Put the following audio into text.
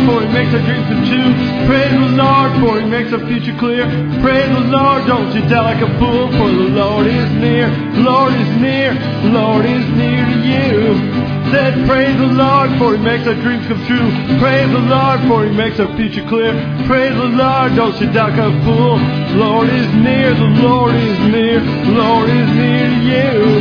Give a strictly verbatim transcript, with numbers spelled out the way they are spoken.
for He makes our dreams come true. Praise the Lord, for He makes our future clear. Praise the Lord, don't you doubt like a fool, for the Lord is near. The Lord is near. The Lord is near to you. Said, praise the Lord, for He makes our dreams come true. Praise the Lord, for He makes our future clear. Praise the Lord, don't you doubt like a fool. The Lord is near. The Lord is near. The Lord is near to you.